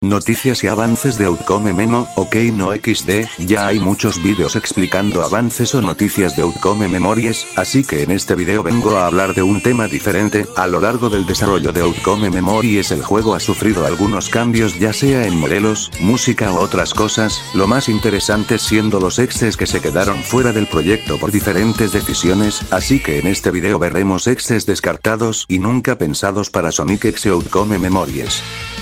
Noticias y avances de Outcome Memo, ok no XD, ya hay muchos vídeos explicando avances o noticias de Outcome Memories, así que en este video vengo a hablar de un tema diferente. A lo largo del desarrollo de Outcome Memories el juego ha sufrido algunos cambios ya sea en modelos, música u otras cosas, lo más interesante siendo los exes que se quedaron fuera del proyecto por diferentes decisiones, así que en este video veremos exes descartados y nunca pensados para Sonic X Outcome Memories.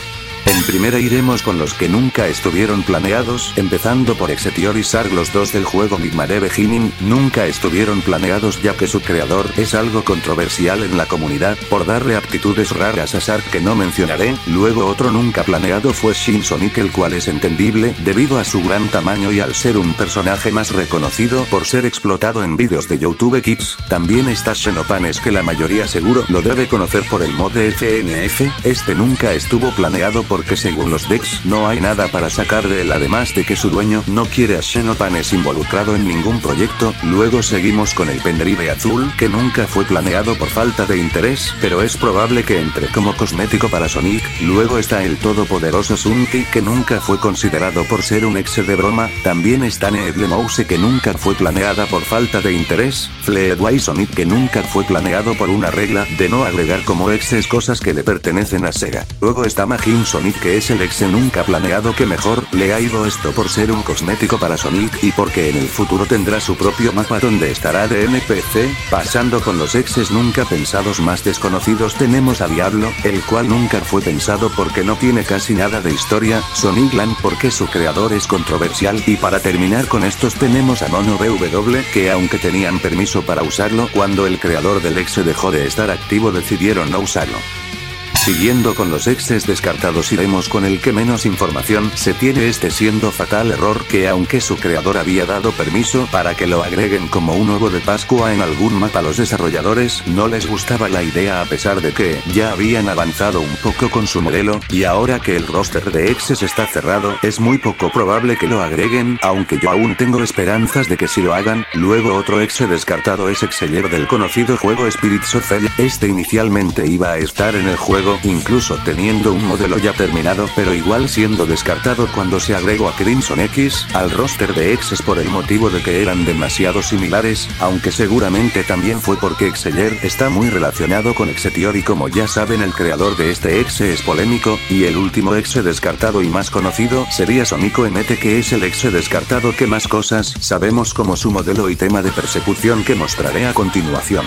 En primera iremos con los que nunca estuvieron planeados, empezando por Exetior y Sarg. Los dos del juego Nightmare Beginning nunca estuvieron planeados ya que su creador es algo controversial en la comunidad por darle aptitudes raras a Sarg que no mencionaré. Luego otro nunca planeado fue Shin Sonic, el cual es entendible debido a su gran tamaño y al ser un personaje más reconocido por ser explotado en vídeos de YouTube Kids. También está Xenopanes, que la mayoría seguro lo debe conocer por el mod de FNF, este nunca estuvo planeado porque según los decks no hay nada para sacar de él, además de que su dueño no quiere a Xenopanes involucrado en ningún proyecto. Luego seguimos con el Pendrive azul, que nunca fue planeado por falta de interés, pero es probable que entre como cosmético para Sonic. Luego está el todopoderoso Sunti, que nunca fue considerado por ser un exe de broma. También está Needle Mouse, que nunca fue planeada por falta de interés. Fleetway Sonic, que nunca fue planeado por una regla de no agregar como exes cosas que le pertenecen a Sega. Luego está Majin Sonic, que es el exe nunca planeado que mejor le ha ido esto por ser un cosmético para Sonic y porque en el futuro tendrá su propio mapa donde estará de NPC. Pasando con los exes nunca pensados más desconocidos tenemos a Diablo, el cual nunca fue pensado porque no tiene casi nada de historia, Sonicland porque su creador es controversial, y para terminar con estos tenemos a Mono BW, que aunque tenían permiso para usarlo, cuando el creador del exe dejó de estar activo decidieron no usarlo. Siguiendo con los exes descartados iremos con el que menos información se tiene, este siendo Fatal Error, que aunque su creador había dado permiso para que lo agreguen como un huevo de Pascua en algún mapa, los desarrolladores no les gustaba la idea a pesar de que ya habían avanzado un poco con su modelo, y ahora que el roster de exes está cerrado es muy poco probable que lo agreguen, aunque yo aún tengo esperanzas de que sí lo hagan. Luego otro exe descartado es Exeller del conocido juego Spirits of Fire. Este inicialmente iba a estar en el juego, incluso teniendo un modelo ya terminado, pero igual siendo descartado cuando se agregó a Crimson X al roster de exes por el motivo de que eran demasiado similares, aunque seguramente también fue porque Exeller está muy relacionado con Exetior y como ya saben el creador de este exe es polémico. Y el último exe descartado y más conocido sería Sonico MT, que es el exe descartado que más cosas sabemos como su modelo y tema de persecución que mostraré a continuación.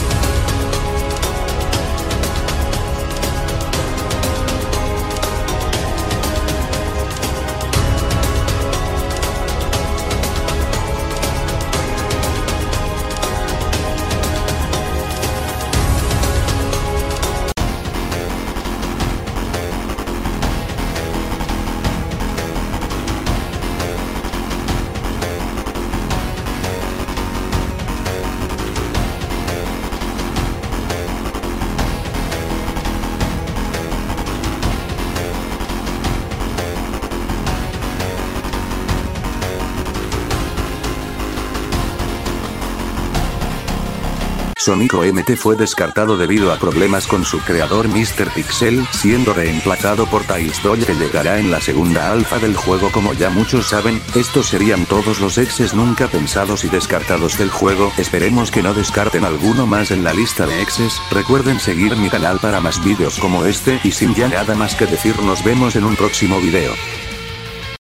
Sonico MT fue descartado debido a problemas con su creador Mr. Pixel, siendo reemplazado por Tails Doll, que llegará en la segunda alfa del juego. Como ya muchos saben, estos serían todos los exes nunca pensados y descartados del juego. Esperemos que no descarten alguno más en la lista de exes. Recuerden seguir mi canal para más vídeos como este, y sin ya nada más que decir nos vemos en un próximo video.